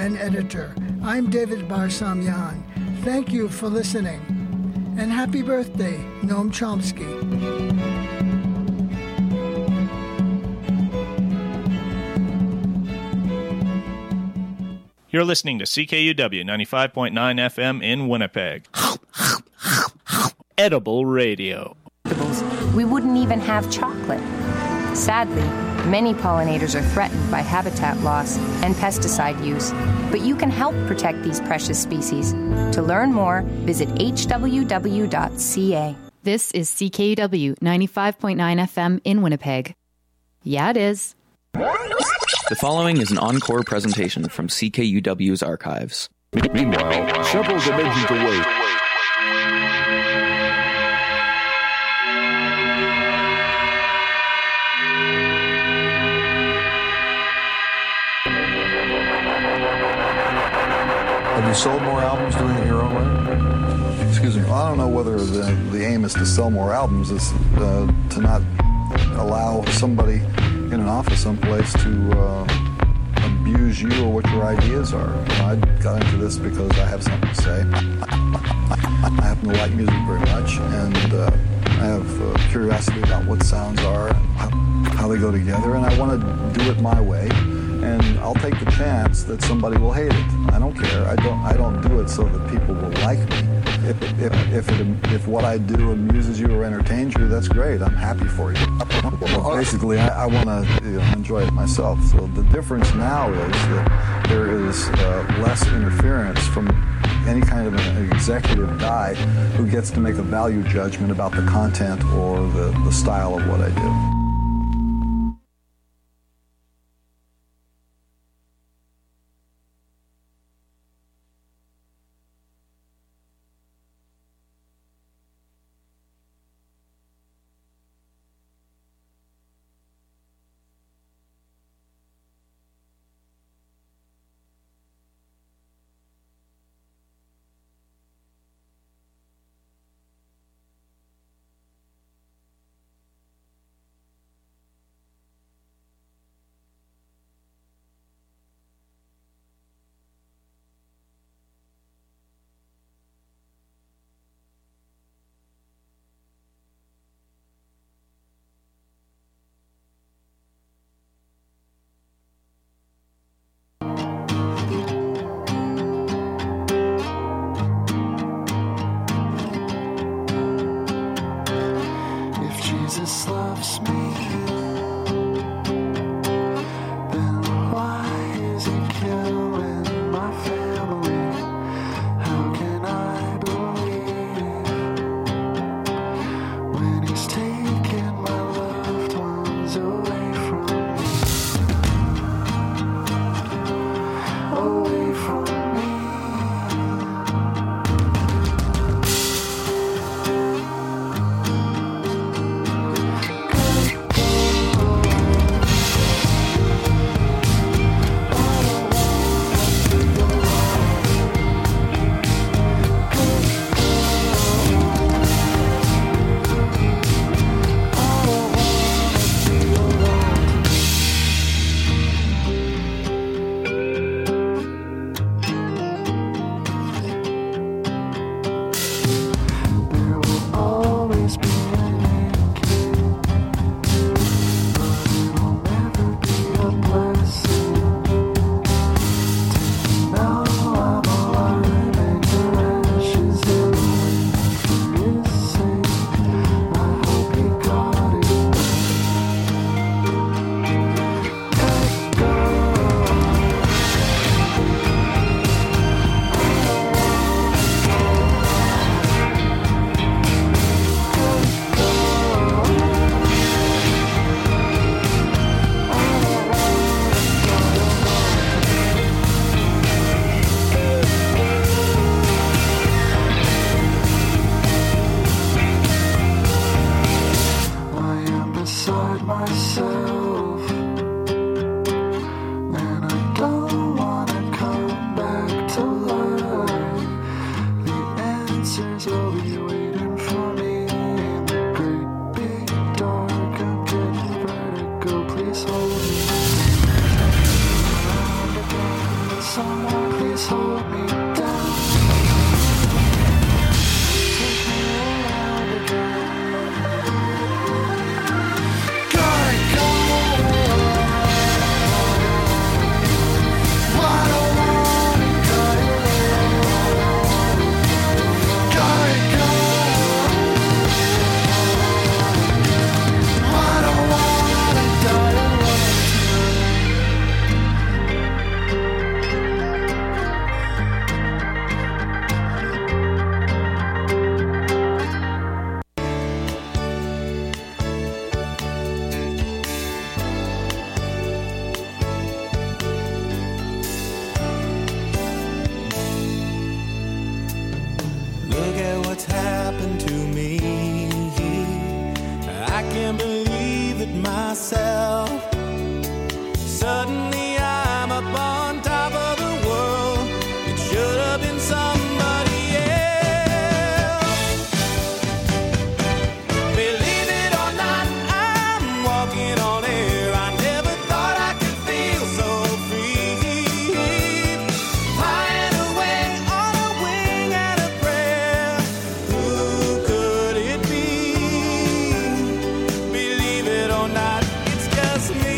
and editor. I'm David Barsamian. Thank you for listening. And happy birthday, Noam Chomsky. You're listening to CKUW 95.9 FM in Winnipeg. Edible radio. We wouldn't even have chocolate. Sadly, many pollinators are threatened by habitat loss and pesticide use, but you can help protect these precious species. To learn more, visit hww.ca. This is CKUW 95.9 FM in Winnipeg. Yeah, it is. The following is an encore presentation from CKUW's archives. Meanwhile, several dimensions away. Have you sold more albums doing it your own way? Excuse me. I don't know whether the aim is to sell more albums. It's to not allow somebody in an office someplace to abuse you or what your ideas are. I got into this because I have something to say. I happen to like music very much, and I have curiosity about what sounds are and how they go together, and I want to do it my way. And I'll take the chance that somebody will hate it. I don't care. I don't do it so that people will like me. If what I do amuses you or entertains you, that's great. I'm happy for you. Well, basically, I want to enjoy it myself. So the difference now is that there is less interference from any kind of an executive guy who gets to make a value judgment about the content or the style of what I do. Jesus loves me, then why is he killing my family? How can I believe when he's taking my loved ones away from me, away from me? Myself, and I don't want to come back to life. The answers will be waiting for me in the great big dark. I'm getting vertigo, please hold me. Someone just hold me down. Take me around again. Gotta go. I don't wanna die alone. Gotta go. I don't wanna die alone Look at what's happened to me. I can't believe it myself. Suddenly I'm up on top of the world. It should have been somebody else. Believe it or not, I'm walking on air. I never thought I could feel so free. Flying away on a wing and a prayer. Who could it be? Believe it or not, it's just me.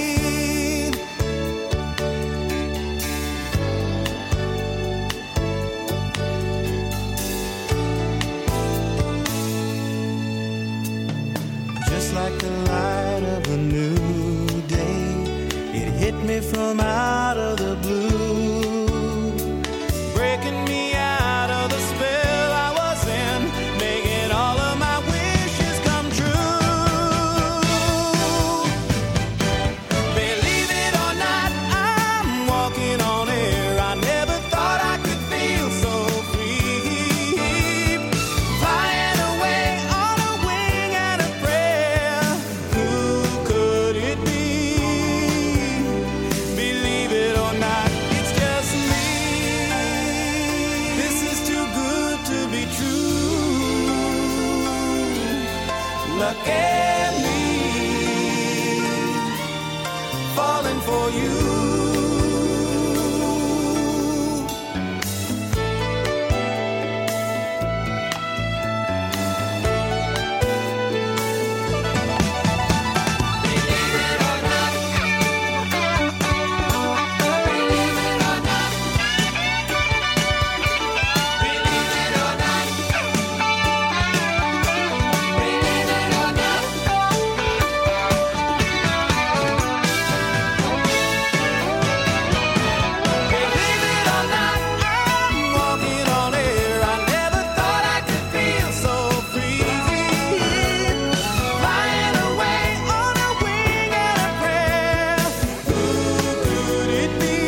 Just like the light of a new day, it hit me from out of the blue, breaking me out of the spell I was in, making all of my wishes come true. Believe it or not, I'm walking on air. I never thought I could feel so free. Flying away on a wing and a prayer. Who could it be? Believe it or not, it's just me. This is too good to be true. Look at me, falling for you. Believe it or not, I'm walking on air. I never thought I could feel so free. Flying away on a wing and a prayer. Who could it be?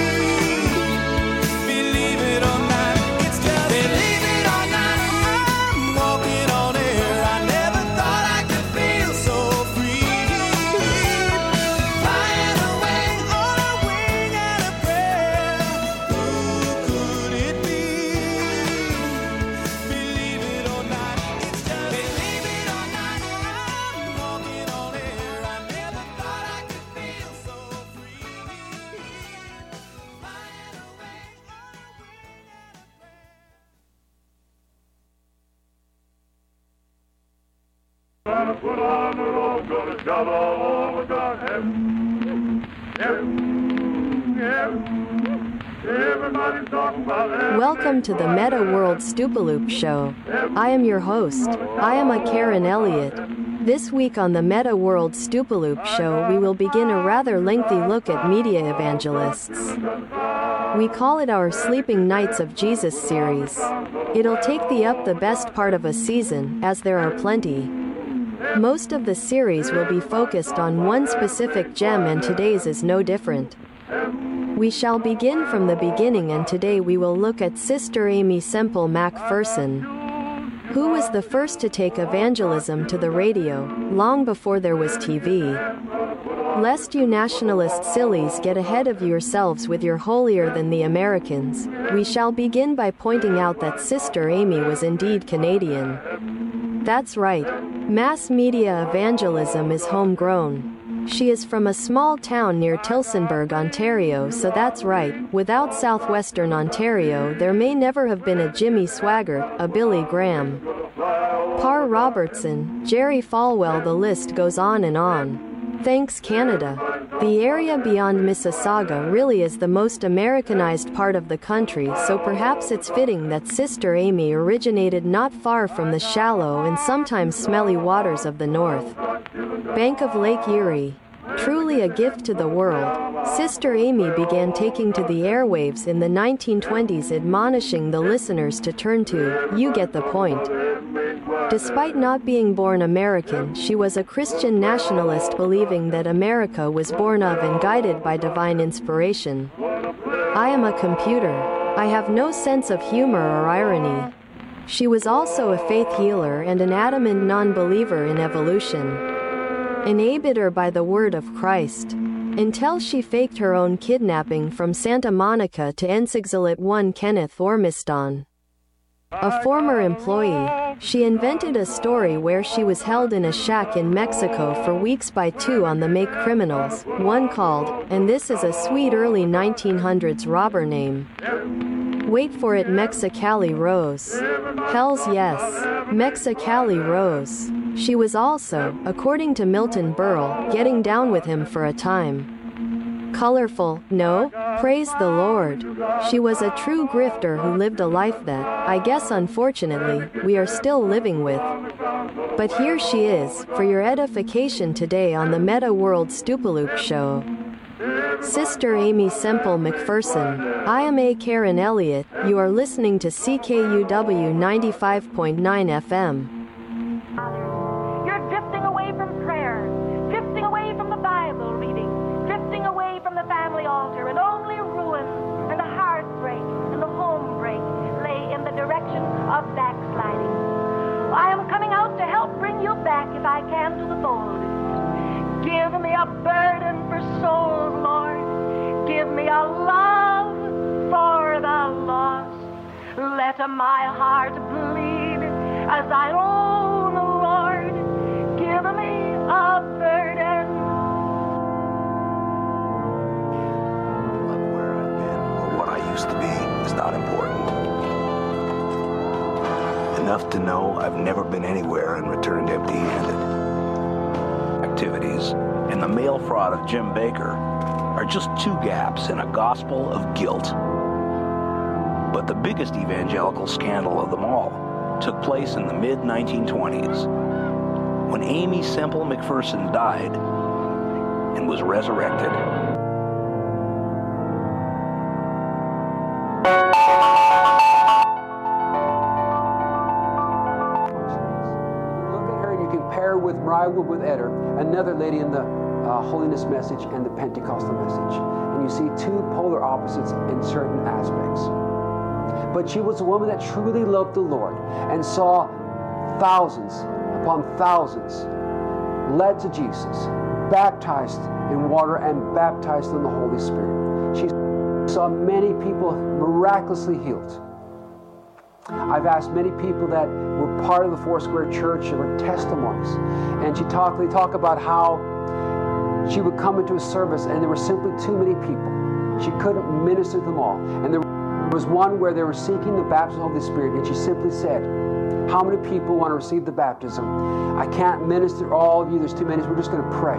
Believe it or not, it's just believe it or not, I'm walking on air. I never thought I could feel so free. Flying away on a wing and a prayer. Who could it be? Believe it or not, it's just believe it or not, I'm walking on air. I never thought I could feel so free. Flying away on a wing and a Gonna put on the road, gonna travel all across heaven. Everybody's talking about heaven. Welcome to the Meta World Stupaloop Show. I am your host. I am a Karen Elliott. This week on the Meta World Stupaloop Show, we will begin a rather lengthy look at media evangelists. We call it our Sleeping Nights of Jesus series. It'll take thee up the best part of a season, as there are plenty. Most of the series will be focused on one specific gem, and today's is no different. We shall begin from the beginning, and today we will look at Sister Aimee Semple McPherson, who was the first to take evangelism to the radio, long before there was TV. Lest you nationalist sillies get ahead of yourselves with your holier than the Americans, we shall begin by pointing out that Sister Aimee was indeed Canadian. That's right. Mass media evangelism is homegrown. She is from a small town near Tillsonburg, Ontario, so that's right. Without southwestern Ontario, there may never have been a Jimmy Swaggart, a Billy Graham, Par Robertson, Jerry Falwell, the list goes on and on. Thanks, Canada. The area beyond Mississauga really is the most Americanized part of the country, so perhaps it's fitting that Sister Amy originated not far from the shallow and sometimes smelly waters of the north bank of Lake Erie. Truly a gift to the world, Sister Amy began taking to the airwaves in the 1920s, admonishing the listeners to turn to, you get the point. Despite not being born American, she was a Christian nationalist, believing that America was born of and guided by divine inspiration. I am a computer. I have no sense of humor or irony. She was also a faith healer and an adamant non-believer in evolution. An abiter by the word of Christ, until she faked her own kidnapping from Santa Monica to Ensigzalit 1 Kenneth Ormiston. A former employee, she invented a story where she was held in a shack in Mexico for weeks by two on the make criminals, one called, and this is a sweet early 1900s robber name. Wait for it, Mexicali Rose. Hells yes, Mexicali Rose. She was also, according to Milton Berle, getting down with him for a time. Colorful, no? Praise the Lord. She was a true grifter who lived a life that, I guess unfortunately, we are still living with. But here she is, for your edification today on the Meta World Stupaloop Show. Sister Amy Semple McPherson. I am A. Karen Elliott. You are listening to CKUW 95.9 FM. You're drifting away from prayer, drifting away from the Bible reading, drifting away from the family altar, and only ruin and the heartbreak and the home break lay in the direction of backsliding. I am coming out to help bring you back, if I can, to the fold. Give me a burden for souls, Lord. Give me a love for the lost. Let my heart bleed as I own, Lord. Give me a burden. Where I've been or what I used to be is not important. Enough to know I've never been anywhere and returned empty-handed. Activities and the mail fraud of Jim Baker are just two gaps in a gospel of guilt. But the biggest evangelical scandal of them all took place in the mid-1920s when Amy Semple McPherson died and was resurrected. With Mariah Woodworth Etter, another lady in the holiness message and the Pentecostal message. And you see two polar opposites in certain aspects. But she was a woman that truly loved the Lord and saw thousands upon thousands led to Jesus, baptized in water and baptized in the Holy Spirit. She saw many people miraculously healed. I've asked many people that were part of the Foursquare Church and were testimonies, and they talk about how she would come into a service and there were simply too many people. She couldn't minister to them all. And there was one where they were seeking the baptism of the Holy Spirit, and she simply said, how many people want to receive the baptism? I can't minister to all of you, there's too many, so we're just going to pray.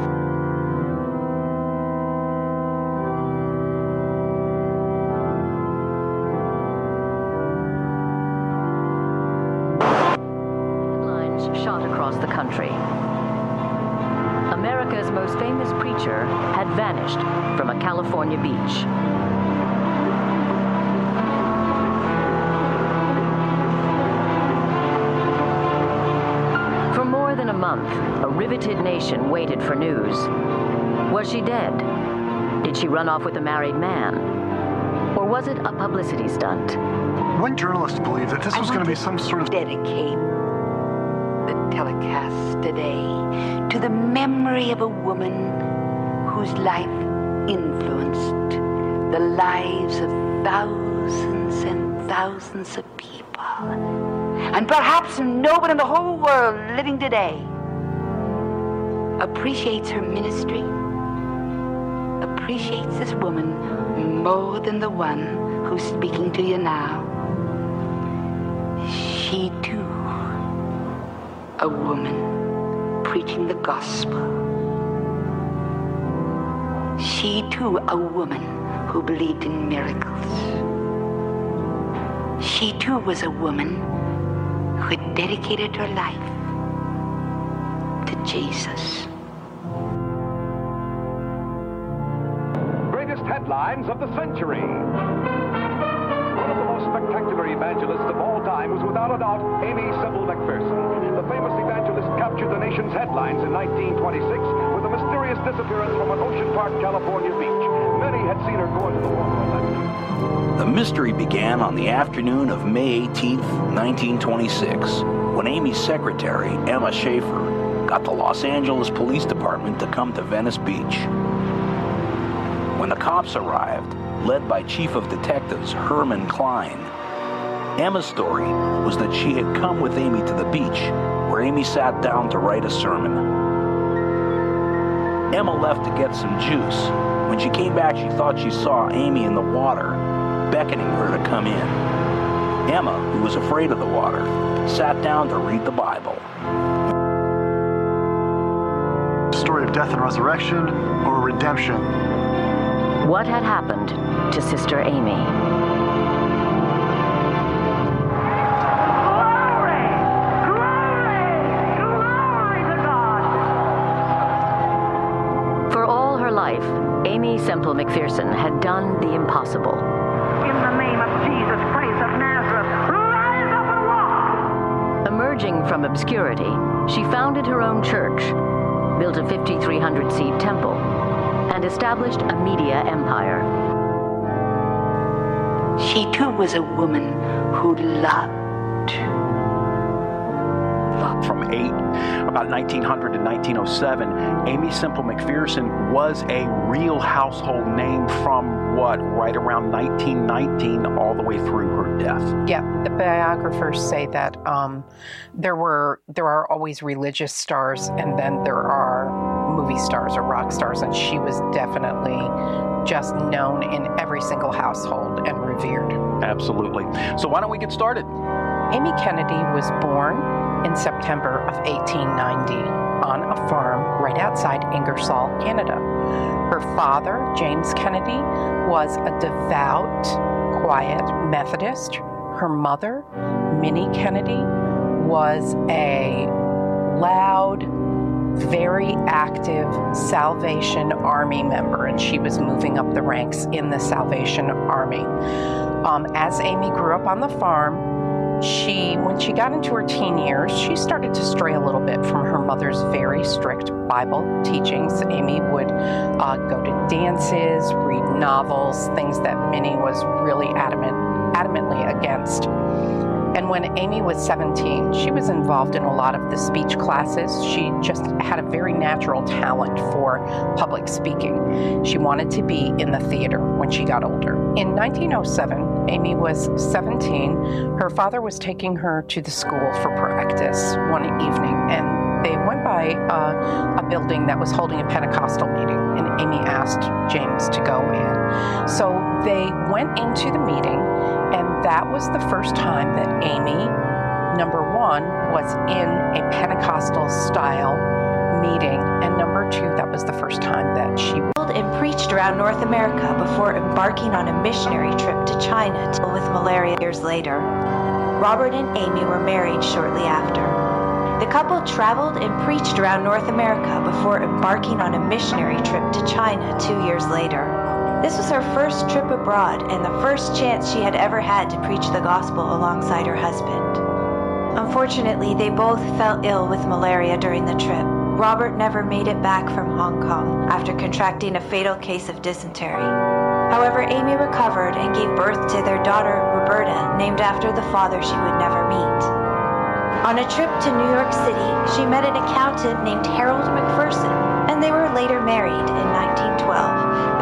Shot across the country. America's most famous preacher had vanished from a California beach. For more than a month, a riveted nation waited for news. Was she dead? Did she run off with a married man? Or was it a publicity stunt? One journalist believed that this was going to be some sort of dedicate the telecast today to the memory of a woman whose life influenced the lives of thousands and thousands of people. And perhaps no one in the whole world living today appreciates her ministry, appreciates this woman more than the one who's speaking to you now. She too, a woman preaching the gospel. She too, a woman who believed in miracles. She too was a woman who had dedicated her life to Jesus. Greatest headlines of the century. One of the most spectacular evangelists of all time was without a doubt Aimee Semple McPherson. The famous evangelist captured the nation's headlines in 1926 with a mysterious disappearance from an Ocean Park, California beach. Many had seen her go into the water on that day. The mystery began on the afternoon of May 18, 1926, when Aimee's secretary, Emma Schaefer, got the Los Angeles Police Department to come to Venice Beach. When the cops arrived, led by Chief of Detectives Herman Klein, Emma's story was that she had come with Aimee to the beach, where Aimee sat down to write a sermon. Emma left to get some juice. When she came back, she thought she saw Aimee in the water, beckoning her to come in. Emma, who was afraid of the water, sat down to read the Bible. Story of death and resurrection or redemption? What had happened to Sister Aimee? For all her life, Aimee Semple McPherson had done the impossible. In the name of Jesus Christ of Nazareth, rise up and walk! Emerging from obscurity, she founded her own church, built a 5,300-seat temple, and established a media empire. She too was a woman who loved. From about 1900 to 1907, Aimee Semple McPherson was a real household name from right around 1919 all the way through her death. Yeah, the biographers say that there are always religious stars, and then there are movie stars or rock stars, and she was definitely just known in every single household and revered. Absolutely. So why don't we get started? Aimee Kennedy was born in September of 1890 on a farm right outside Ingersoll, Canada. Her father, James Kennedy, was a devout, quiet Methodist. Her mother, Minnie Kennedy, was a loud, very active Salvation Army member, and she was moving up the ranks in the Salvation Army. As Aimee grew up on the farm, when she got into her teen years, she started to stray a little bit from her mother's very strict Bible teachings. Aimee would go to dances, read novels, things that Minnie was really adamantly against. And when Aimee was 17, she was involved in a lot of the speech classes. She just had a very natural talent for public speaking. She wanted to be in the theater when she got older. In 1907, Aimee was 17. Her father was taking her to the school for practice one evening, and they went by a building that was holding a Pentecostal meeting, and Aimee asked James to go in. So they went into the meeting, and that was the first time that Aimee, number one, was in a Pentecostal style meeting, and number two, that was the first time that she and preached around North America before embarking on a missionary trip to China with malaria years later. Robert and Aimee were married shortly after. The couple traveled and preached around North America before embarking on a missionary trip to China 2 years later. This was her first trip abroad and the first chance she had ever had to preach the gospel alongside her husband. Unfortunately, they both fell ill with malaria during the trip. Robert never made it back from Hong Kong after contracting a fatal case of dysentery. However, Aimee recovered and gave birth to their daughter, Roberta, named after the father she would never meet. On a trip to New York City, she met an accountant named Harold McPherson, and they were later married in 1912.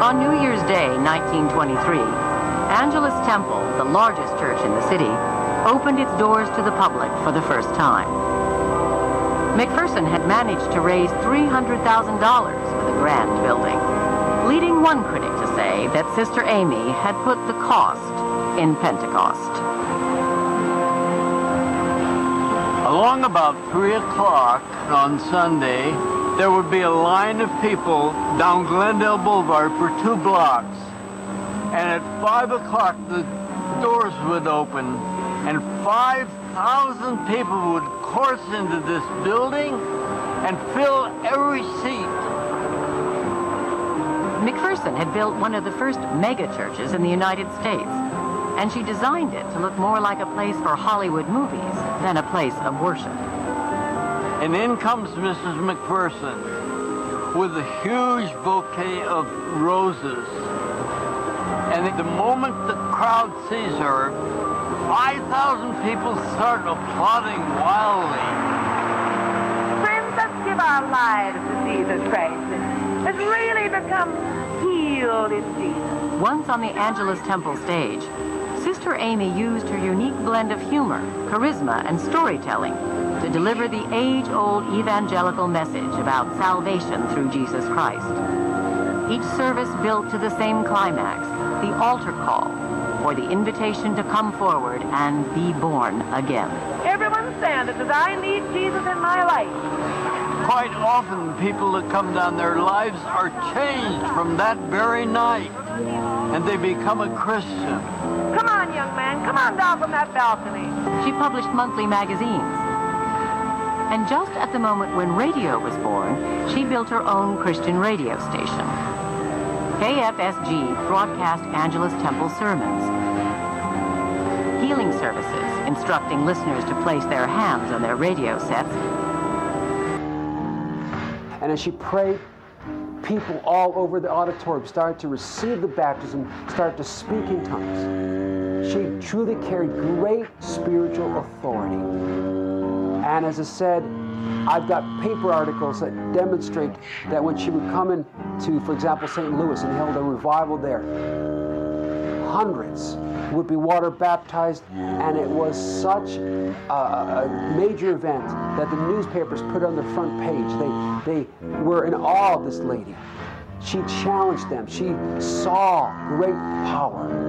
On New Year's Day, 1923, Angelus Temple, the largest church in the city, opened its doors to the public for the first time. McPherson had managed to raise $300,000 for the grand building, leading one critic to say that Sister Amy had put the cost in Pentecost. Along about 3 o'clock on Sunday, there would be a line of people down Glendale Boulevard for 2 blocks. And at 5 o'clock, the doors would open, and 5,000 people would course into this building and fill every seat. McPherson had built one of the first mega churches in the United States, and she designed it to look more like a place for Hollywood movies than a place of worship. And in comes Mrs. McPherson with a huge bouquet of roses. And at the moment the crowd sees her, 5,000 people start applauding wildly. Friends, let's give our lives to Jesus Christ. Let's really become healed in Jesus. Once on the Angelus Temple stage, Sister Amy used her unique blend of humor, charisma, and storytelling to deliver the age-old evangelical message about salvation through Jesus Christ. Each service built to the same climax, the altar call, or the invitation to come forward and be born again. Everyone stand and says, I need Jesus in my life. Quite often, people that come down, their lives are changed from that very night, and they become a Christian. Come on, young man, come on down from that balcony. She published monthly magazines. And just at the moment when radio was born, she built her own Christian radio station. KFSG broadcast Angelus Temple sermons, healing services, instructing listeners to place their hands on their radio sets. And as she prayed, people all over the auditorium started to receive the baptism, started to speak in tongues. She truly carried great spiritual authority. And as I said, I've got paper articles that demonstrate that when she would come into, for example, St. Louis and held a revival there, hundreds would be water baptized, and it was such a major event that the newspapers put on the front page. They were in awe of this lady. She challenged them. She saw great power.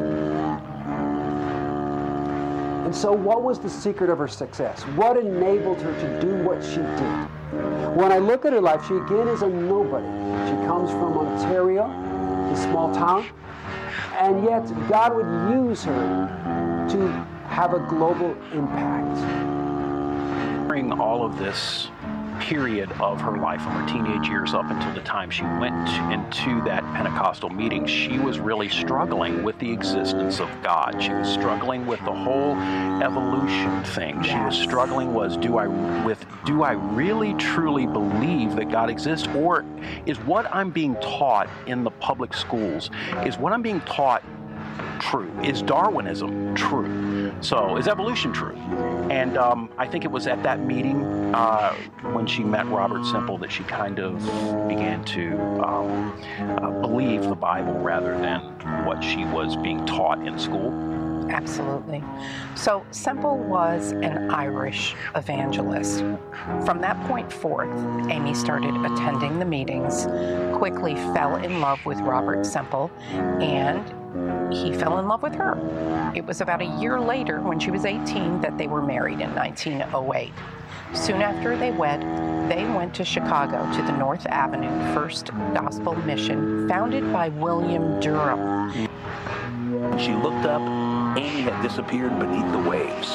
And so what was the secret of her success? What enabled her to do what she did? When I look at her life, she again is a nobody. She comes from Ontario, a small town, and yet God would use her to have a global impact. During all of this period of her life, from her teenage years up until the time she went into that Pentecostal meeting, she was really struggling with the existence of God. She was struggling with the whole evolution thing. She was struggling do I really truly believe that God exists, or is what I'm being taught in the public schools, is what I'm being taught true? Is Darwinism true? So is evolution true? And I think it was at that meeting when she met Robert Semple that she kind of began to believe the Bible rather than what she was being taught in school. Absolutely. So Semple was an Irish evangelist. From that point forth, Amy started attending the meetings, quickly fell in love with Robert Semple, and he fell in love with her. It was about a year later, when she was 18, that they were married in 1908. Soon after they wed, they went to Chicago to the North Avenue First Gospel Mission, founded by William Durham. She looked up. Amy had disappeared beneath the waves.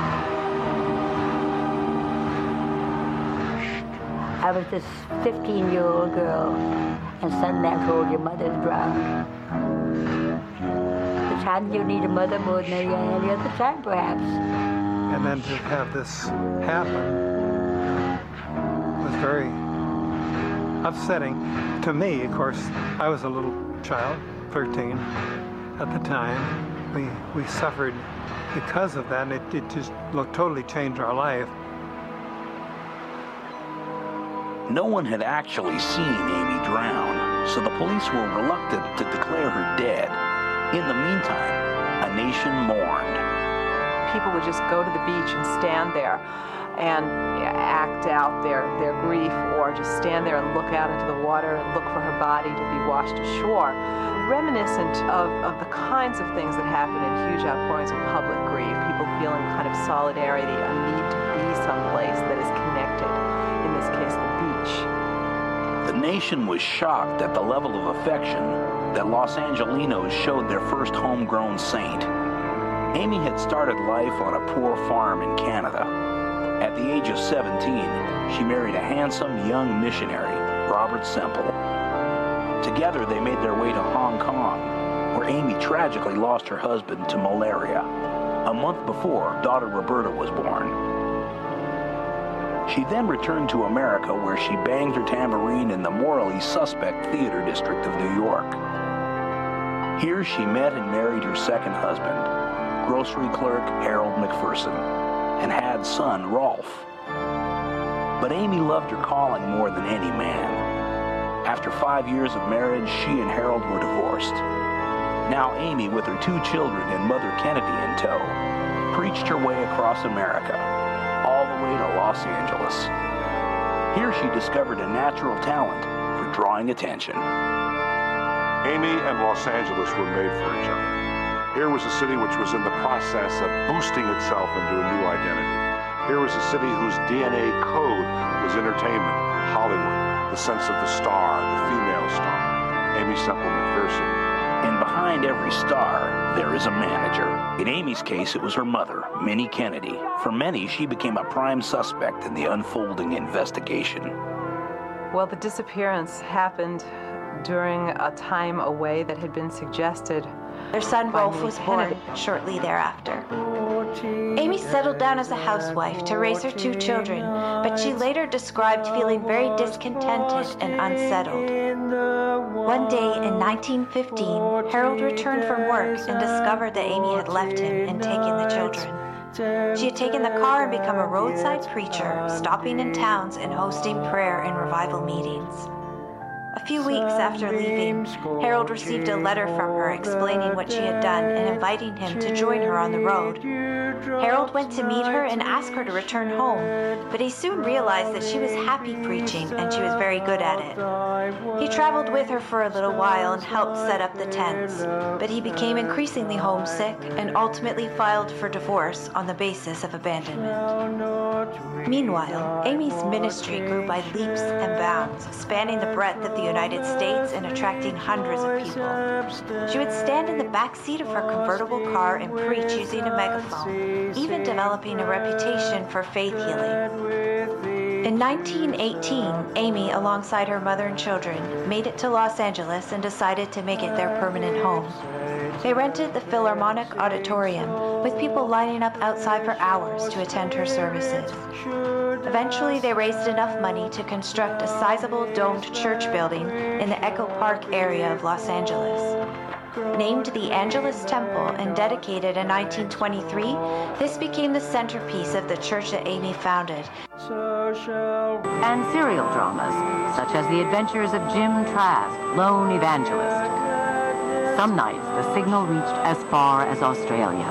I was this 15-year-old girl, and suddenly I'm told your mother's drowned. The time you need a mother more than any other time, perhaps. And then to have this happen was very upsetting to me. Of course, I was a little child, 13 at the time. We suffered because of that, and it just totally changed our life. No one had actually seen Amy drown. so the police were reluctant to declare her dead. In the meantime, a nation mourned. People would just go to the beach and stand there and act out their grief, or just stand there and look out into the water and look for her body to be washed ashore. Reminiscent of the kinds of things that happen in huge outpourings of public grief, people feeling kind of solidarity, a need to be someplace that is connected, in this case the beach. The nation was shocked at the level of affection that Los Angelinos showed their first homegrown saint. Amy had started life on a poor farm in Canada. At the age of 17, she married a handsome young missionary, Robert Semple. Together, they made their way to Hong Kong, where Amy tragically lost her husband to malaria. A month before, daughter Roberta was born. She then returned to America, where she banged her tambourine in the morally suspect theater district of New York. Here she met and married her second husband, grocery clerk Harold McPherson, and had son Rolf. But Amy loved her calling more than any man. After 5 years of marriage, she and Harold were divorced. Now Amy, with her 2 children and Mother Kennedy in tow, preached her way across America, all the way to Los Angeles. Here she discovered a natural talent for drawing attention. Amy and Los Angeles were made for each other. Here was a city which was in the process of boosting itself into a new identity. Here was a city whose DNA code was entertainment, Hollywood, the sense of the star, the female star, Amy Semple McPherson. And behind every star, there is a manager. In Amy's case, it was her mother, Minnie Kennedy. For many, she became a prime suspect in the unfolding investigation. Well, the disappearance happened during a time away that had been suggested. Their son Rolf was born shortly thereafter. Amy settled down as a housewife to raise her 2 children, but she later described feeling very discontented and unsettled. One day in 1915, Harold returned from work and discovered that Amy had left him and taken the children. She had taken the car and become a roadside preacher, stopping in towns and hosting prayer and revival meetings. A few weeks after leaving, Harold received a letter from her explaining what she had done and inviting him to join her on the road. Harold went to meet her and asked her to return home, but he soon realized that she was happy preaching and she was very good at it. He traveled with her for a little while and helped set up the tents, but he became increasingly homesick and ultimately filed for divorce on the basis of abandonment. Meanwhile, Amy's ministry grew by leaps and bounds, spanning the breadth of the United States and attracting hundreds of people. She would stand in the back seat of her convertible car and preach using a megaphone, even developing a reputation for faith healing. In 1918, Amy, alongside her mother and children, made it to Los Angeles and decided to make it their permanent home. They rented the Philharmonic Auditorium, with people lining up outside for hours to attend her services. Eventually, they raised enough money to construct a sizable domed church building in the Echo Park area of Los Angeles. Named the Angelus Temple and dedicated in 1923, this became the centerpiece of the church that Amy founded. And serial dramas, such as The Adventures of Jim Trask, Lone Evangelist. Some nights, the signal reached as far as Australia.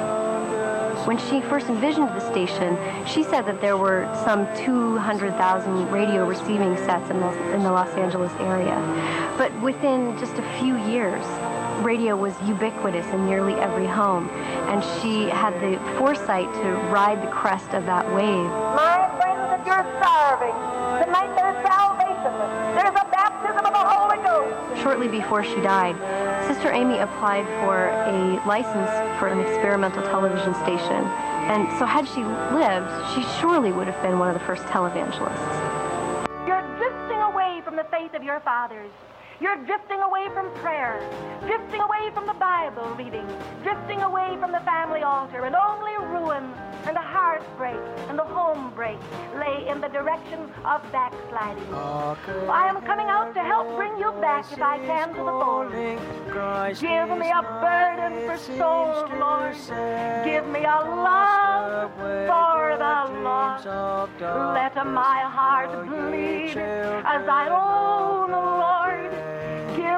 When she first envisioned the station, she said that there were some 200,000 radio receiving sets in the Los Angeles area. But within just a few years, radio was ubiquitous in nearly every home, and she had the foresight to ride the crest of that wave. My friends, if you're starving, tonight there's salvation. There's a baptism of the Holy Ghost. Shortly before she died, Sister Amy applied for a license for an experimental television station, and so had she lived, she surely would have been one of the first televangelists. You're drifting away from the faith of your fathers. You're drifting away from prayer, drifting away from the Bible reading, drifting away from the family altar, and only ruin and the heartbreak and the home break lay in the direction of backsliding. I am coming out to help bring you back, if I can, to the fold. Give me a burden for souls, Lord. Give me a love for the lost. Let my heart bleed as I own, Lord.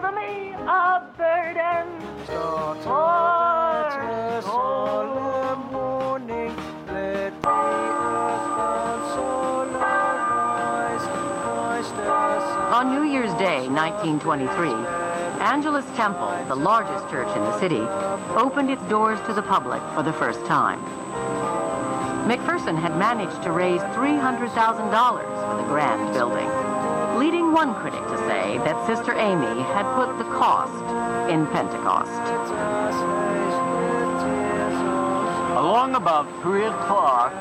shoulder me a burden. For solemn morning, let me On New Year's Day, 1923, Angelus Temple, the largest church in the city, opened its doors to the public for the first time. McPherson had managed to raise $300,000 for the grand building, leading one critic to say that Sister Amy had put the cost in Pentecost. Along about 3 o'clock,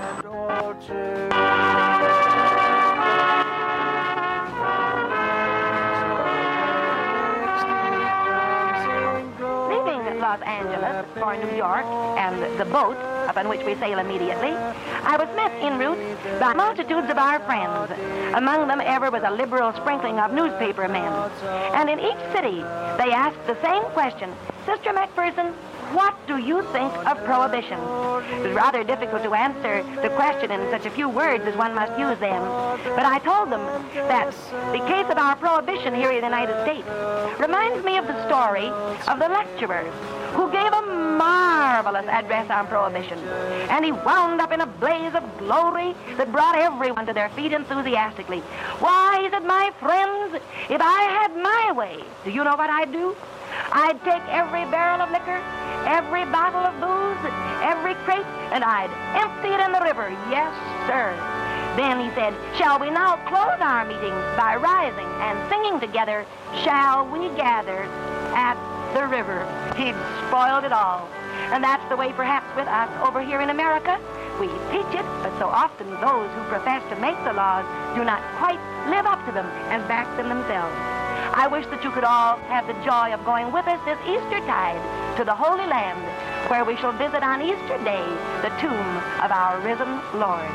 Los Angeles for New York and the boat upon which we sail immediately, I was met en route by multitudes of our friends. Among them ever was a liberal sprinkling of newspaper men. And in each city, they asked the same question, Sister McPherson, what do you think of prohibition? It was rather difficult to answer the question in such a few words as one must use them. But I told them that the case of our prohibition here in the United States reminds me of the story of the lecturer who gave a marvelous address on prohibition. And he wound up in a blaze of glory that brought everyone to their feet enthusiastically. Why, he said, my friends, if I had my way, do you know what I'd do? I'd take every barrel of liquor, every bottle of booze, every crate, and I'd empty it in the river. Yes, sir. Then he said, shall we now close our meeting by rising and singing together, shall we gather at the river? He'd spoiled it all. And that's the way perhaps with us over here in America. We teach it, but so often those who profess to make the laws do not quite live up to them and back them themselves. I wish that you could all have the joy of going with us this Eastertide to the Holy Land, where we shall visit on Easter Day the tomb of our risen Lord.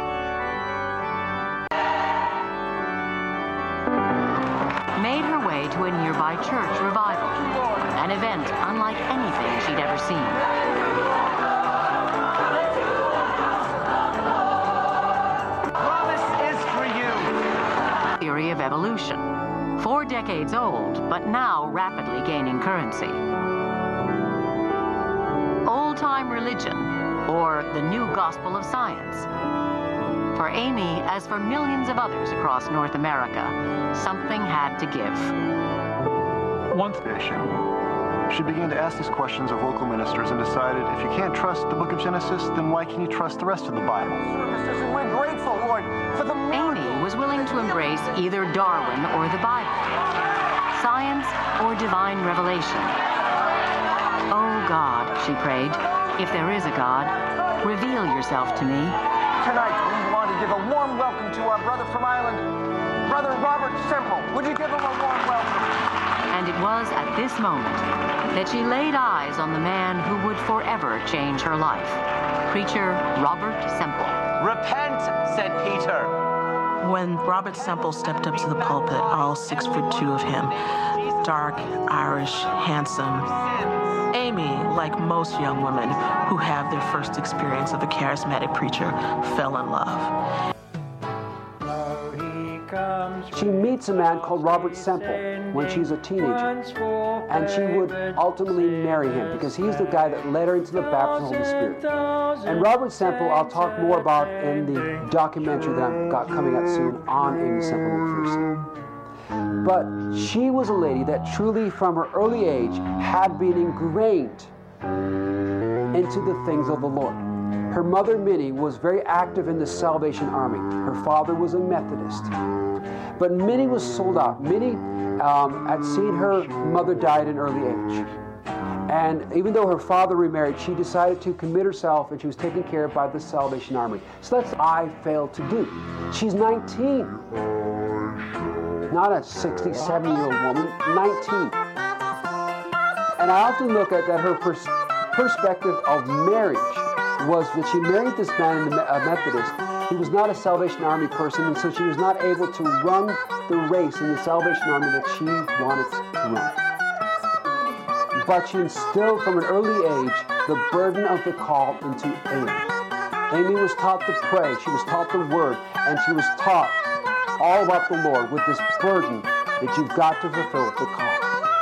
Made her way to a nearby church revival, an event unlike anything she'd ever seen. Promise is for you. Theory of evolution. 4 decades old, but now rapidly gaining currency. Old-time religion, or the new gospel of science. For Amy, as for millions of others across North America, something had to give. One station, she began to ask these questions of local ministers and decided if you can't trust the book of Genesis, then why can you trust the rest of the Bible? And we're grateful, Lord, for the Amy was willing to embrace either Darwin or the Bible, science or divine revelation. Oh God, she prayed, if there is a God, reveal yourself to me. Tonight, we want to give a warm welcome to our brother from Ireland, Brother Robert Semple. Would you give him a warm welcome? And it was at this moment that she laid eyes on the man who would forever change her life, preacher Robert Semple. Repent, said Peter. When Robert Semple stepped up to the pulpit, all 6'2" of him, dark, Irish, handsome, Amy, like most young women who have their first experience of a charismatic preacher, fell in love. She meets a man called Robert Semple when she's a teenager, and she would ultimately marry him because he's the guy that led her into the baptism of the Holy Spirit. And Robert Semple, I'll talk more about in the documentary that I've got coming out soon on Amy Semple McPherson. But she was a lady that truly, from her early age, had been ingrained into the things of the Lord. Her mother, Minnie, was very active in the Salvation Army. Her father was a Methodist. But Minnie was sold out. Minnie had seen her mother die at an early age. And even though her father remarried, she decided to commit herself, and she was taken care of by the Salvation Army. So that's what I failed to do. She's 19. Not a 67-year-old woman, 19. And I often look at that her perspective of marriage was that she married this man, a Methodist. He was not a Salvation Army person, and so she was not able to run the race in the Salvation Army that she wanted to run. But she instilled from an early age the burden of the call into Amy. Amy was taught to pray, she was taught the Word, and she was taught all about the Lord with this burden that you've got to fulfill the call.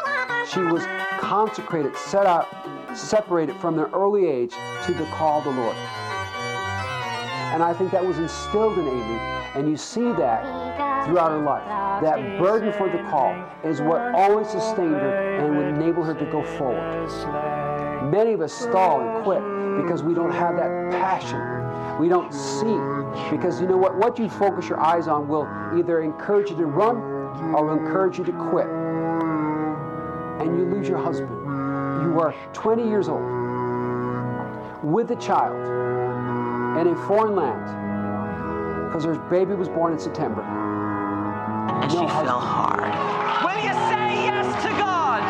she was consecrated, set out, separated from an early age to the call of the Lord. And I think that was instilled in Amy, and you see that throughout her life. That burden for the call is what always sustained her and would enable her to go forward. Many of us stall and quit because we don't have that passion. We don't see. Because you know what? What you focus your eyes on will either encourage you to run or will encourage you to quit. And you lose your husband. You are 20 years old with a child in a foreign land because her baby was born in September. And she fell hard. Will you say yes to God?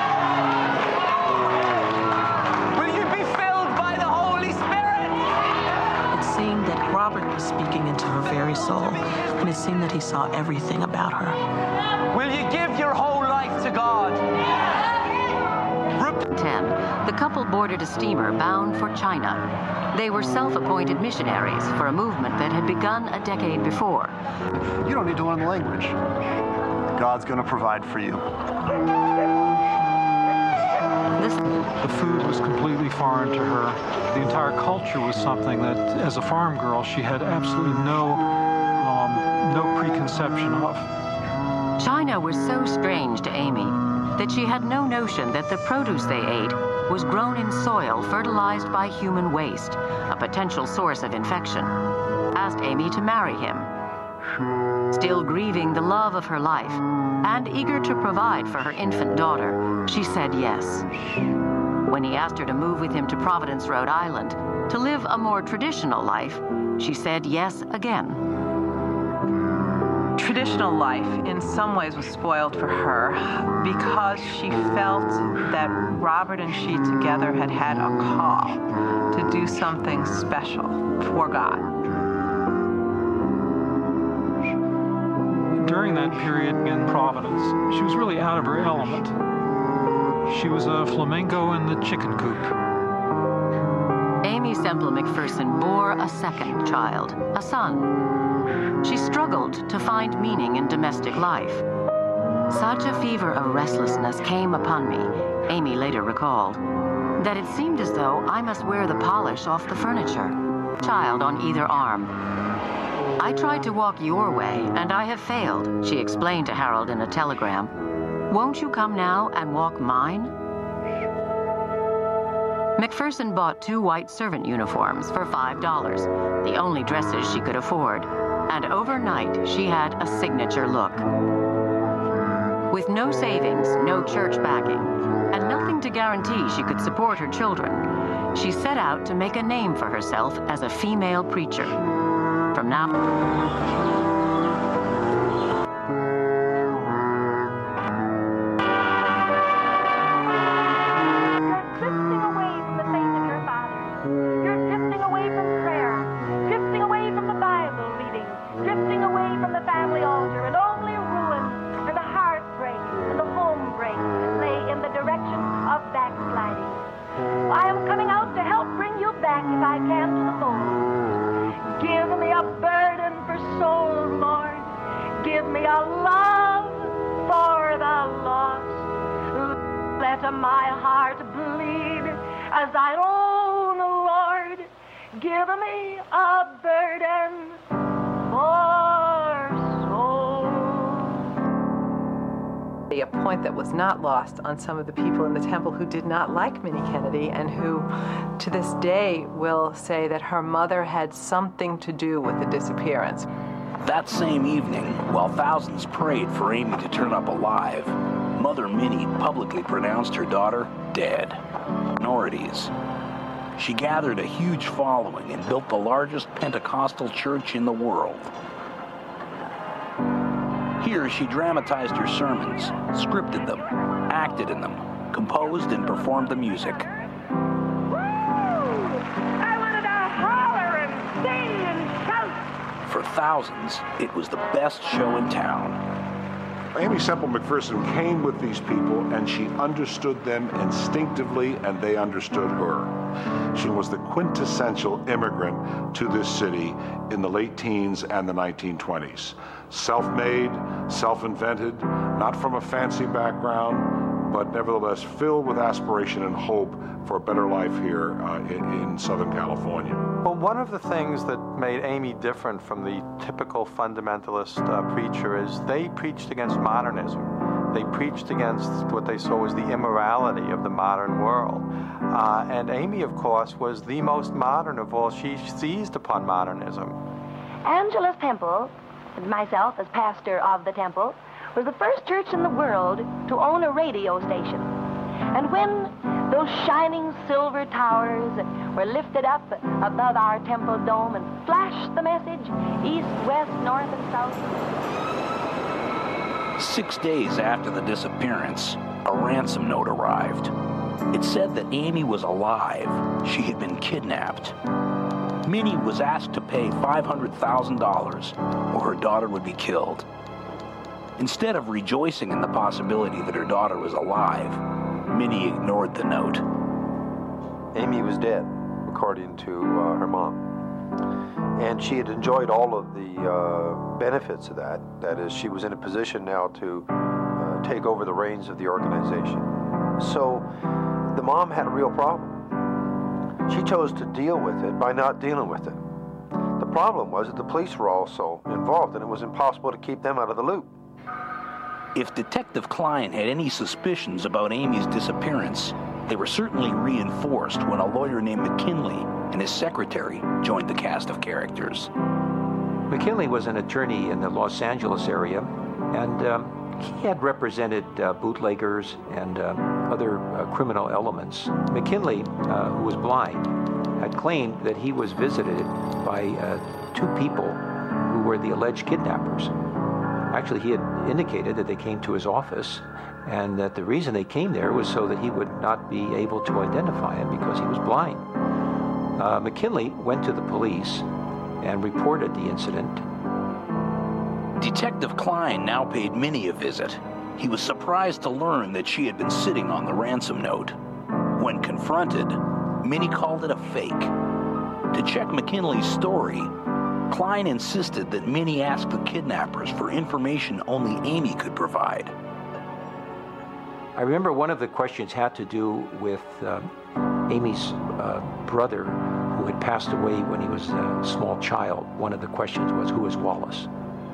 Will you be filled by the Holy Spirit? It seemed that Robert was speaking into her very soul, and it seemed that he saw everything about her. Will you give your whole life to God? 10, the couple boarded a steamer bound for China. They were self-appointed missionaries for a movement that had begun a decade before. You don't need to learn the language. God's going to provide for you. The food was completely foreign to her. The entire culture was something that, as a farm girl, she had absolutely no preconception of. China was so strange to Amy that she had no notion that the produce they ate was grown in soil fertilized by human waste, a potential source of infection. Asked Amy to marry him. Still grieving the love of her life and eager to provide for her infant daughter, she said yes. When he asked her to move with him to Providence, Rhode Island, to live a more traditional life, she said yes again. Traditional life in some ways was spoiled for her because she felt that Robert and she together had had a call to do something special for God. During that period in Providence, she was really out of her element. She was a flamingo in the chicken coop. Amy Semple McPherson bore a second child, a son. She struggled to find meaning in domestic life. Such a fever of restlessness came upon me, Amy later recalled, that it seemed as though I must wear the polish off the furniture. Child on either arm. I tried to walk your way, and I have failed, she explained to Harold in a telegram. Won't you come now and walk mine? McPherson bought 2 white servant uniforms for $5, the only dresses she could afford. And overnight, she had a signature look. With no savings, no church backing, and nothing to guarantee she could support her children, she set out to make a name for herself as a female preacher. From now... My heart bleed as I own the Lord. Give me a burden for soul. A point that was not lost on some of the people in the temple who did not like Minnie Kennedy and who to this day will say that her mother had something to do with the disappearance. That same evening, while thousands prayed for Amy to turn up alive, Mother Minnie publicly pronounced her daughter dead. Minorities. She gathered a huge following and built the largest Pentecostal church in the world. Here she dramatized her sermons, scripted them, acted in them, composed and performed the music. I wanted to holler and sing and shout. For thousands, it was the best show in town. Amy Semple McPherson came with these people and she understood them instinctively and they understood her. She was the quintessential immigrant to this city in the late teens and the 1920s. Self-made, self-invented, not from a fancy background, but nevertheless filled with aspiration and hope for a better life here in Southern California. Well, one of the things that made Amy different from the typical fundamentalist preacher is they preached against modernism. They preached against what they saw as the immorality of the modern world. And Amy, of course, was the most modern of all. She seized upon modernism. Angelus Temple, myself as pastor of the temple, was the first church in the world to own a radio station. And when those shining silver towers were lifted up above our temple dome and flashed the message east, west, north, and south. 6 days after the disappearance, a ransom note arrived. It said that Amy was alive. She had been kidnapped. Minnie was asked to pay $500,000 or her daughter would be killed. Instead of rejoicing in the possibility that her daughter was alive, Minnie ignored the note. Amy was dead, according to her mom. And she had enjoyed all of the benefits of that. That is, she was in a position now to take over the reins of the organization. So the mom had a real problem. She chose to deal with it by not dealing with it. The problem was that the police were also involved, and it was impossible to keep them out of the loop. If Detective Klein had any suspicions about Amy's disappearance, they were certainly reinforced when a lawyer named McKinley and his secretary joined the cast of characters. McKinley was an attorney in the Los Angeles area, and he had represented bootleggers and other criminal elements. McKinley, who was blind, had claimed that he was visited by two people who were the alleged kidnappers. Actually, he had indicated that they came to his office and that the reason they came there was so that he would not be able to identify him because he was blind. McKinley went to the police and reported the incident. Detective Klein now paid Minnie a visit. He was surprised to learn that she had been sitting on the ransom note. When confronted, Minnie called it a fake. To check McKinley's story, Klein insisted that Minnie ask the kidnappers for information only Amy could provide. I remember one of the questions had to do with Amy's brother, who had passed away when he was a small child. One of the questions was, who is Wallace?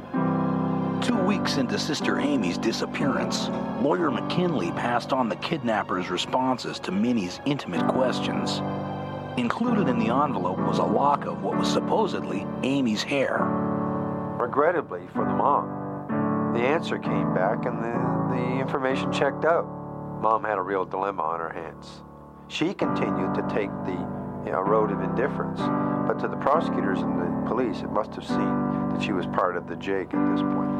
2 weeks into Sister Amy's disappearance, lawyer McKinley passed on the kidnappers' responses to Minnie's intimate questions. Included in the envelope was a lock of what was supposedly Amy's hair. Regrettably for the mom, the answer came back and the information checked out. Mom had a real dilemma on her hands. She continued to take the road of indifference, but to the prosecutors and the police, it must have seemed that she was part of the jig at this point.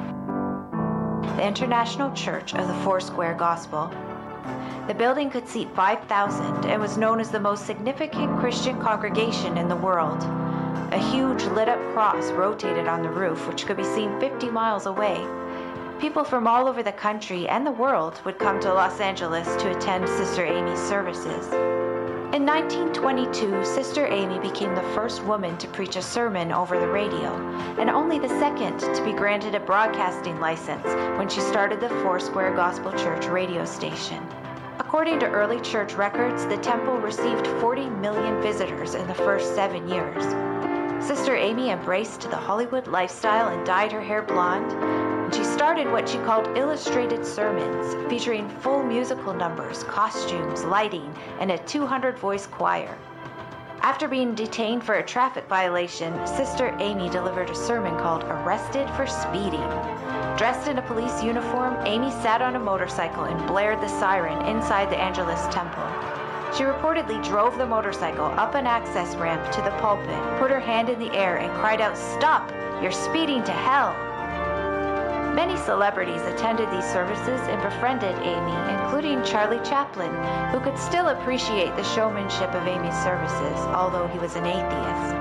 The International Church of the Foursquare Gospel. The building could seat 5,000 and was known as the most significant Christian congregation in the world. A huge lit-up cross rotated on the roof, which could be seen 50 miles away. People from all over the country and the world would come to Los Angeles to attend Sister Amy's services. In 1922, Sister Amy became the first woman to preach a sermon over the radio, and only the second to be granted a broadcasting license when she started the Foursquare Gospel Church radio station. According to early church records, the temple received 40 million visitors in the first 7 years. Sister Amy embraced the Hollywood lifestyle and dyed her hair blonde. And she started what she called illustrated sermons, featuring full musical numbers, costumes, lighting, and a 200-voice choir. After being detained for a traffic violation, Sister Amy delivered a sermon called Arrested for Speeding. Dressed in a police uniform, Amy sat on a motorcycle and blared the siren inside the Angelus Temple. She reportedly drove the motorcycle up an access ramp to the pulpit, put her hand in the air, and cried out, "Stop! You're speeding to hell!" Many celebrities attended these services and befriended Amy, including Charlie Chaplin, who could still appreciate the showmanship of Amy's services, although he was an atheist.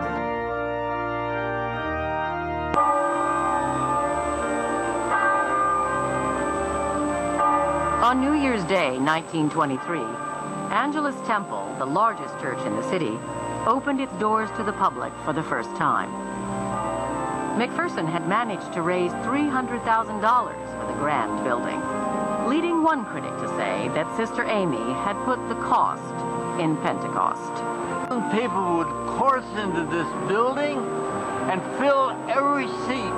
On New Year's Day, 1923, Angelus Temple, the largest church in the city, opened its doors to the public for the first time. McPherson had managed to raise $300,000 for the grand building. leading one critic to say that Sister Amy had put the cost in Pentecost. People would course into this building and fill every seat.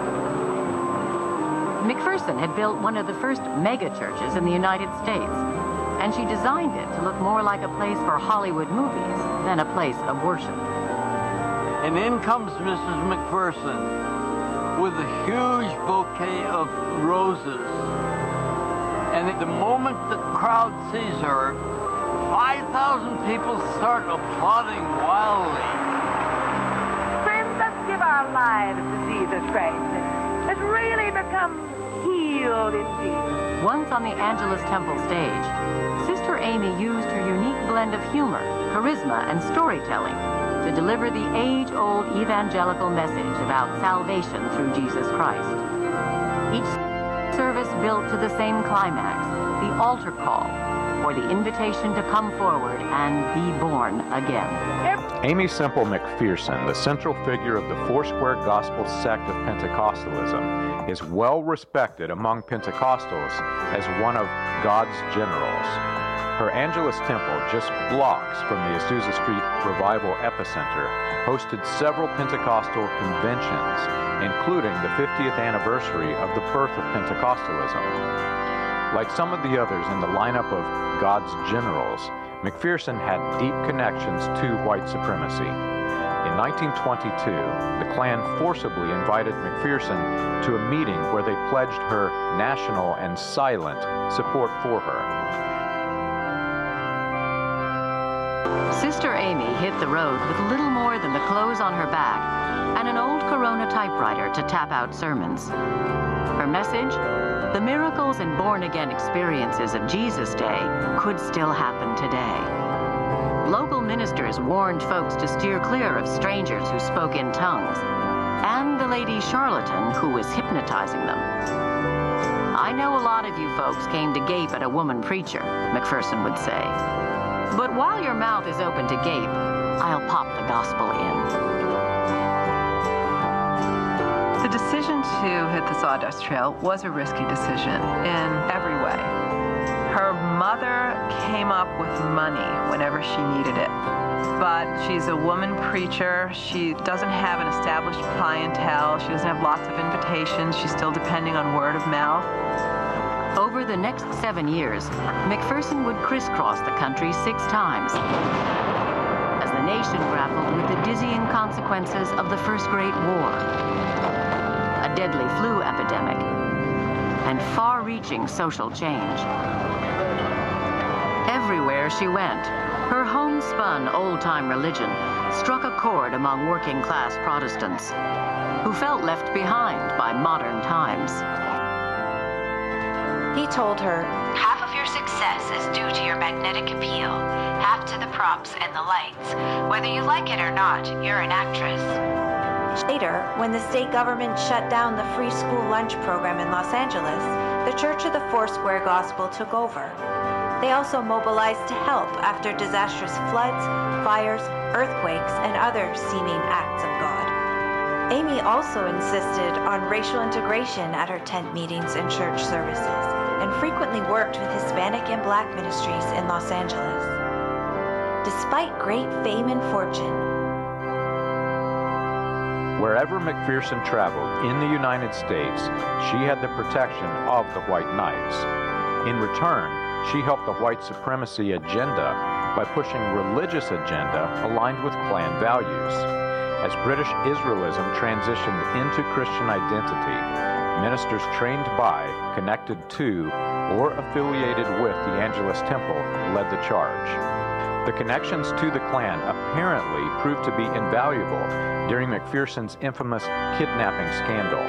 McPherson had built one of the first mega-churches in the United States, and she designed it to look more like a place for Hollywood movies than a place of worship. And in comes Mrs. McPherson with a huge bouquet of roses. And at the moment the crowd sees her, 5,000 people start applauding wildly. Friends, let's give our lives to Jesus Christ. Let's really become healed in Jesus. Once on the Angelus Temple stage, Sister Amy used her unique blend of humor, charisma, and storytelling to deliver the age-old evangelical message about salvation through Jesus Christ. Each service built to the same climax, the altar call, or the invitation to come forward and be born again. Aimee Semple McPherson, the central figure of the Foursquare Gospel sect of Pentecostalism, is well respected among Pentecostals as one of God's generals. Her Angelus Temple, just blocks from the Azusa Street Revival epicenter, hosted several Pentecostal conventions, including the 50th anniversary of the birth of Pentecostalism. Like some of the others in the lineup of God's generals, McPherson had deep connections to white supremacy. In 1922, the Klan forcibly invited McPherson to a meeting where they pledged her national and silent support for her. Sister Amy hit the road with little more than the clothes on her back and an old Corona typewriter to tap out sermons. Her message? The miracles and born-again experiences of Jesus' day could still happen today. Local ministers warned folks to steer clear of strangers who spoke in tongues, and the lady charlatan who was hypnotizing them. I know a lot of you folks came to gape at a woman preacher, McPherson would say. But while your mouth is open to gape, I'll pop the gospel in. The decision to hit the Sawdust Trail was a risky decision in every way. Her mother came up with money whenever she needed it. But she's a woman preacher. She doesn't have an established clientele. She doesn't have lots of invitations. She's still depending on word of mouth. Over the next 7 years, McPherson would crisscross the country 6 times as the nation grappled with the dizzying consequences of the First Great War, a deadly flu epidemic, and far-reaching social change. Everywhere she went, her homespun old-time religion struck a chord among working-class Protestants who felt left behind by modern times. He told her, "Half of your success is due to your magnetic appeal, half to the props and the lights. Whether you like it or not, you're an actress." Later, when the state government shut down the free school lunch program in Los Angeles, the Church of the Foursquare Gospel took over. They also mobilized to help after disastrous floods, fires, earthquakes, and other seeming acts of God. Amy also insisted on racial integration at her tent meetings and church services, and frequently worked with Hispanic and Black ministries in Los Angeles. Despite great fame and fortune, wherever McPherson traveled in the United States, she had the protection of the White Knights. In return, she helped the white supremacy agenda by pushing religious agenda aligned with Klan values. As British Israelism transitioned into Christian identity, ministers trained by, connected to, or affiliated with the Angelus Temple led the charge. The connections to the Klan apparently proved to be invaluable during McPherson's infamous kidnapping scandal.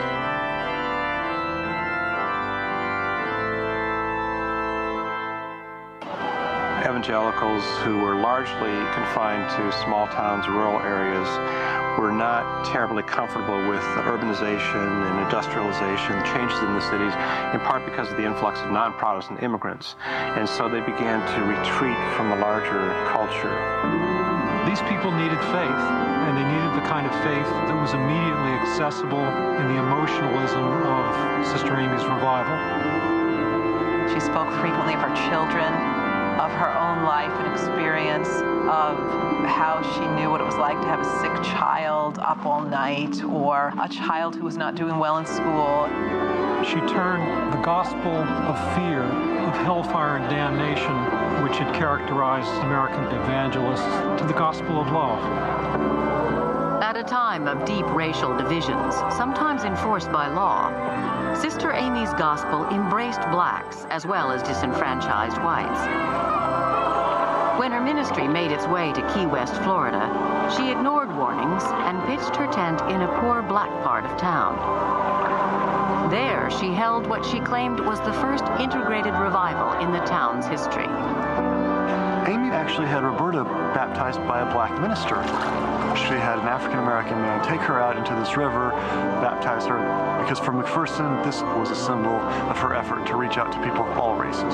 Evangelicals who were largely confined to small towns, rural areas, were not terribly comfortable with the urbanization and industrialization, changes in the cities, in part because of the influx of non-Protestant immigrants. And so they began to retreat from the larger culture. These people needed faith, and they needed the kind of faith that was immediately accessible in the emotionalism of Sister Amy's revival. She spoke frequently of her children, of her own life and experience, of how she knew what it was like to have a sick child up all night, or a child who was not doing well in school. She turned the gospel of fear, of hellfire and damnation, which had characterized American evangelists, to the gospel of love. At a time of deep racial divisions, sometimes enforced by law, Sister Amy's gospel embraced blacks as well as disenfranchised whites. When her ministry made its way to Key West, Florida, she ignored warnings and pitched her tent in a poor black part of town. There, she held what she claimed was the first integrated revival in the town's history. Amy actually had Roberta baptized by a black minister. She had an African-American man take her out into this river, baptize her, because for McPherson, this was a symbol of her effort to reach out to people of all races.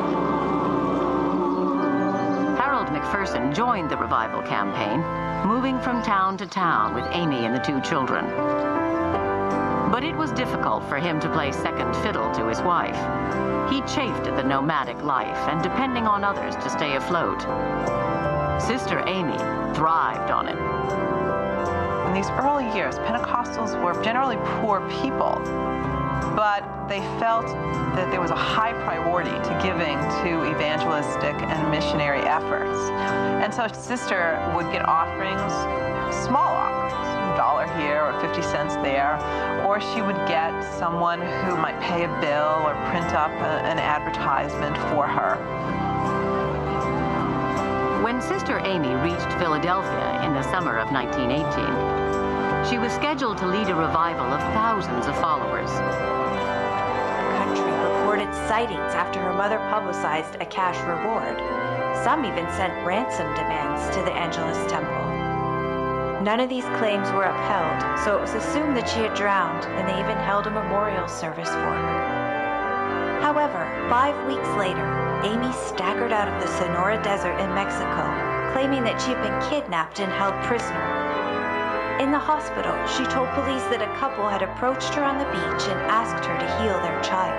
Harold McPherson joined the revival campaign, moving from town to town with Amy and the two children. But it was difficult for him to play second fiddle to his wife. He chafed at the nomadic life and depending on others to stay afloat. Sister Amy thrived on it. In these early years, Pentecostals were generally poor people, but they felt that there was a high priority to giving to evangelistic and missionary efforts. And so Sister would get offerings, small offerings, $1 here or 50 cents there, or she would get someone who might pay a bill or print up an advertisement for her. When Sister Amy reached Philadelphia in the summer of 1918, she was scheduled to lead a revival of thousands of followers. The country reported sightings after her mother publicized a cash reward. Some even sent ransom demands to the Angelus Temple. None of these claims were upheld, so it was assumed that she had drowned, and they even held a memorial service for her. However, 5 weeks later, Amy staggered out of the Sonora Desert in Mexico, claiming that she had been kidnapped and held prisoner. In the hospital, she told police that a couple had approached her on the beach and asked her to heal their child.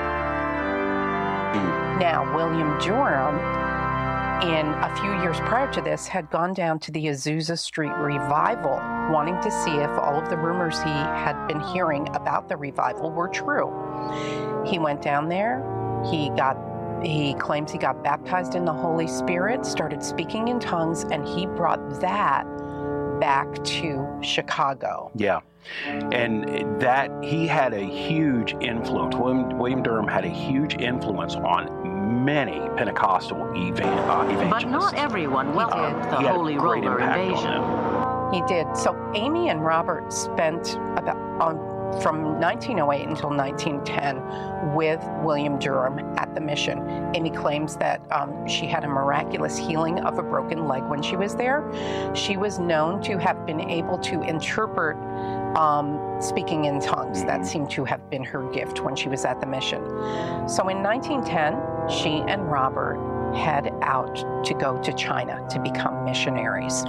Now, William Durham, in a few years prior to this, had gone down to the Azusa Street revival, wanting to see if all of the rumors he had been hearing about the revival were true. He went down there, he claims he got baptized in the Holy Spirit, started speaking in tongues, and he brought that back to Chicago. Yeah. And that he had a huge influence. William Durham had a huge influence on many Pentecostal evangelists. But not everyone welcomed the Holy Roller invasion. He did. So Amy and Robert spent from 1908 until 1910 with William Durham at the mission. Amy claims that she had a miraculous healing of a broken leg when she was there. She was known to have been able to interpret speaking in tongues. That seemed to have been her gift when she was at the mission. So in 1910, she and Robert head out to go to China to become missionaries.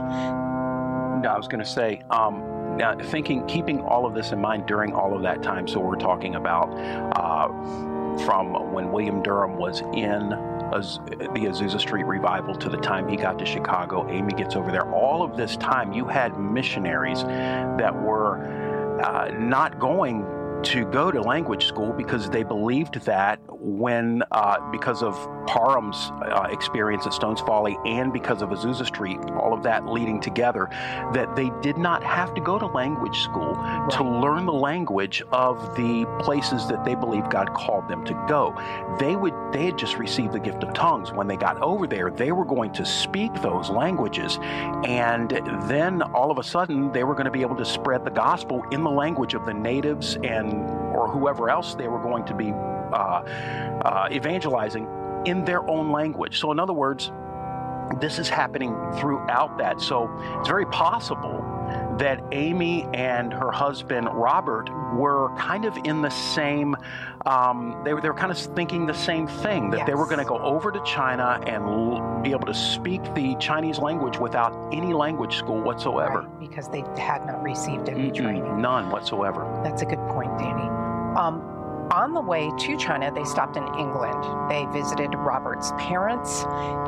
I was going to say, now, keeping all of this in mind during all of that time, so we're talking about from when William Durham was in the Azusa Street revival to the time he got to Chicago, Amy gets over there. All of this time, you had missionaries that were not going to go to language school because they believed that because of Parham's experience at Stones Folly and because of Azusa Street, all of that leading together, that they did not have to go to language school to learn the language of the places that they believed God called them to go. They had just received the gift of tongues. When they got over there, they were going to speak those languages, and then all of a sudden they were going to be able to spread the gospel in the language of the natives or whoever else they were going to be evangelizing in their own language. So in other words, this is happening throughout that. So it's very possible that Amy and her husband Robert were kind of in the same, they were kind of thinking the same thing, that they were going to go over to China and be able to speak the Chinese language without any language school whatsoever. Right, because they had not received any training. None whatsoever. That's a good point, Danny. On the way to China, they stopped in England. They visited Robert's parents,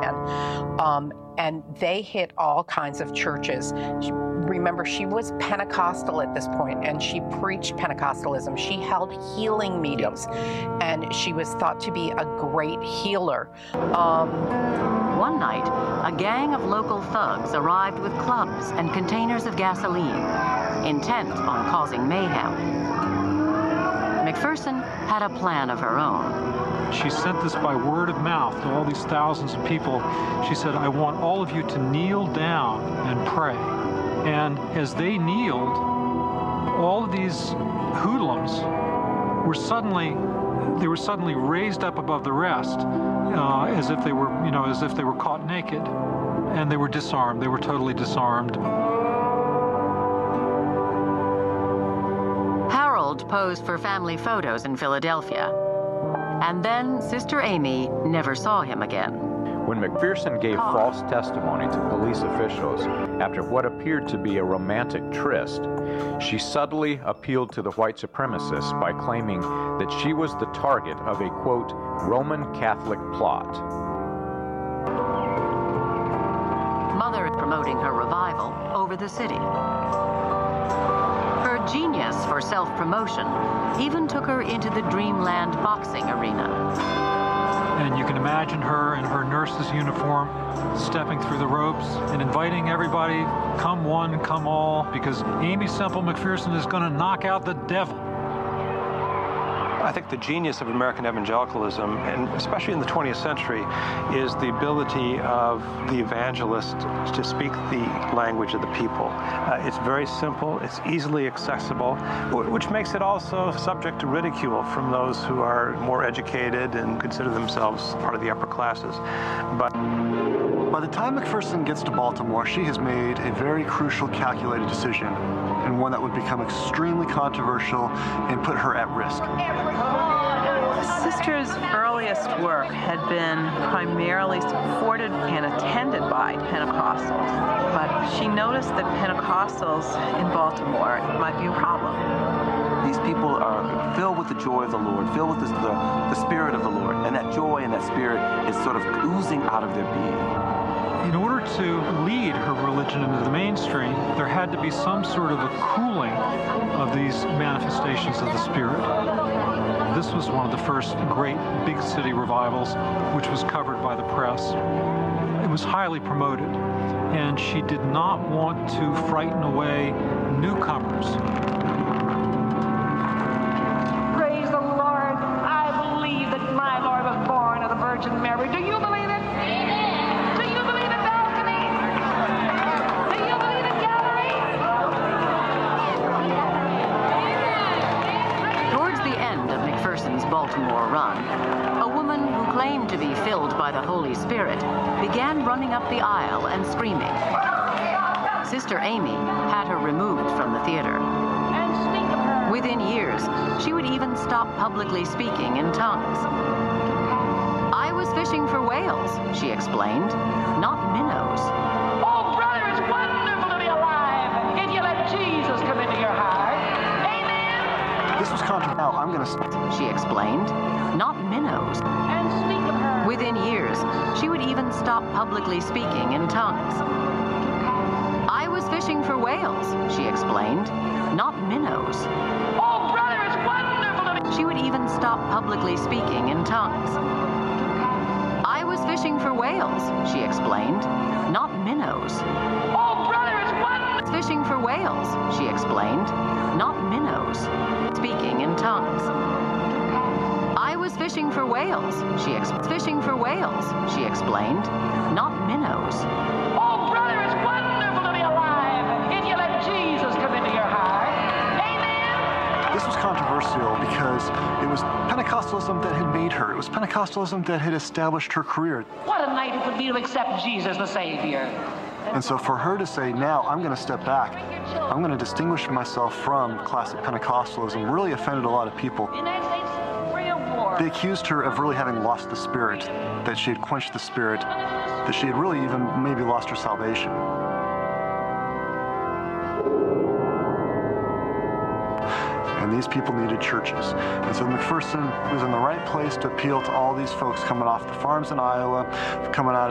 and they hit all kinds of churches. Remember, she was Pentecostal at this point, and she preached Pentecostalism. She held healing meetings, and she was thought to be a great healer. One night, a gang of local thugs arrived with clubs and containers of gasoline, intent on causing mayhem. McPherson had a plan of her own. She sent this by word of mouth to all these thousands of people. She said, I want all of you to kneel down and pray. And as they kneeled, all of these hoodlums were suddenly raised up above the rest, as if they were caught naked, and they were disarmed. They were totally disarmed. Harold posed for family photos in Philadelphia, and then Sister Amy never saw him again. When McPherson gave false testimony to police officials after what appeared to be a romantic tryst, she subtly appealed to the white supremacists by claiming that she was the target of a, quote, Roman Catholic plot. Mother promoting her revival over the city. Her genius for self-promotion even took her into the Dreamland boxing arena. And you can imagine her in her nurse's uniform stepping through the ropes and inviting everybody, come one, come all, because Aimee Semple McPherson is going to knock out the devil. I think the genius of American evangelicalism, and especially in the 20th century, is the ability of the evangelist to speak the language of the people. It's very simple, it's easily accessible, which makes it also subject to ridicule from those who are more educated and consider themselves part of the upper classes. But by the time McPherson gets to Baltimore, she has made a very crucial, calculated decision, and one that would become extremely controversial and put her at risk. The sister's earliest work had been primarily supported and attended by Pentecostals, but she noticed that Pentecostals in Baltimore might be a problem. These people are filled with the joy of the Lord, filled with the Spirit of the Lord, and that joy and that Spirit is sort of oozing out of their being. In order to lead her religion into the mainstream, there had to be some sort of a cooling of these manifestations of the Spirit. This was one of the first great big city revivals, which was covered by the press. It was highly promoted, and she did not want to frighten away newcomers. Praise the Lord. I believe that my Lord was born of the Virgin Mary. Do you believe it? Amen. Do you believe it, balcony? Do you believe it, gallery? Towards the end of McPherson's Baltimore run, a woman who claimed to be filled by the Holy Spirit began running up the aisle and screaming. Sister Amy had her removed from the theater. Within years, she would even stop publicly speaking in tongues. I was fishing for whales, she explained, not minnows. Oh, brother, it's wonderful to be alive if you let Jesus come into your heart. Amen. This was controversial. Now, I'm going to... She explained, not minnows. And speak of her. Within years, she would even stop publicly speaking in tongues. I was fishing for whales, she explained, not minnows. Oh, brother, it's wonderful to be... She would even stop publicly speaking in tongues. I was fishing for whales, she explained, not minnows. Oh, brother, it's wonderful... Fishing for whales, she explained, not minnows. Speaking in tongues. I was fishing for whales, fishing for whales, she explained, not minnows. Oh, brother, it's wonderful to be alive if you let Jesus come into your heart. Amen. This was controversial because it was Pentecostalism that had made her. It was Pentecostalism that had established her career. What a night it would be to accept Jesus the Savior. And so for her to say, now I'm going to step back, I'm going to distinguish myself from classic Pentecostalism, really offended a lot of people. They accused her of really having lost the Spirit, that she had quenched the Spirit, that she had really even maybe lost her salvation. And these people needed churches. And so McPherson was in the right place to appeal to all these folks coming off the farms in Iowa, coming out